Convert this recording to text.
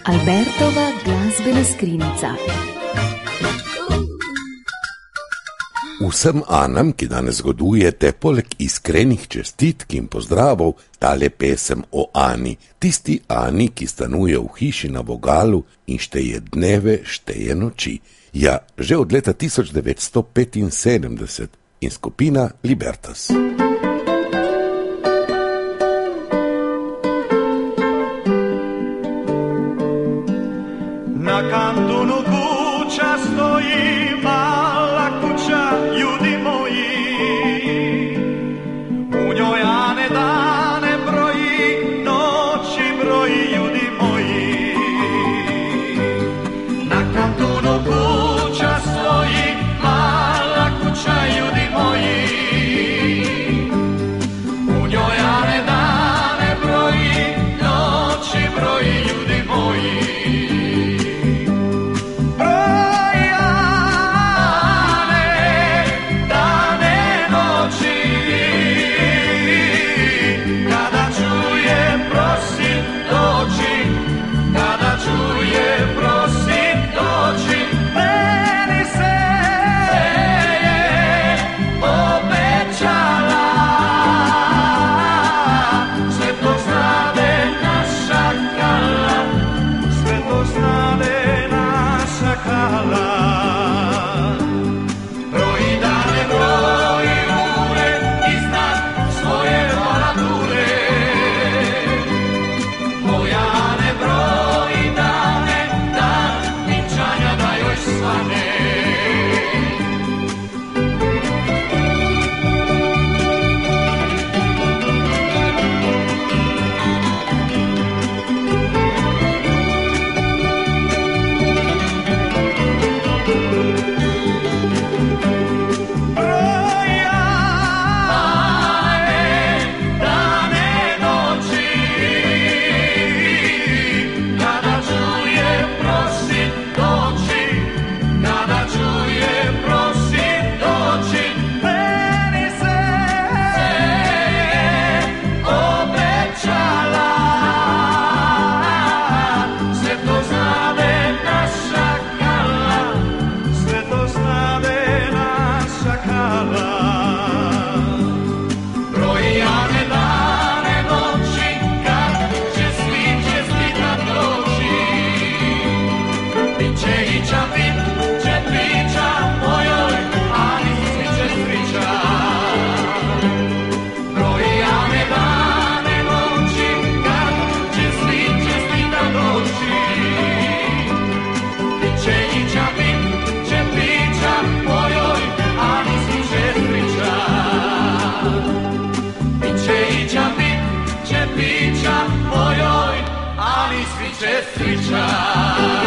Albertova glazbena skrinjica. Vsem Anam, ki danes godujete, poleg iskrenih čestitk in pozdravov, tale pesem o Ani, tisti Ani, ki stanuje v hiši na Vogalu in šteje dneve, šteje noči. Ja, že od leta 1975 in skupina Libertas. Na kantonu kuća stoji, mala kuća, ljudi moji. U njoj Ane dane broji, noći broji, ljudi moji. Na kantonu kuća stoji, mala kuća, ljudi moji. U njoj Ane dane broji, noći broji, ljudi moji. Sreća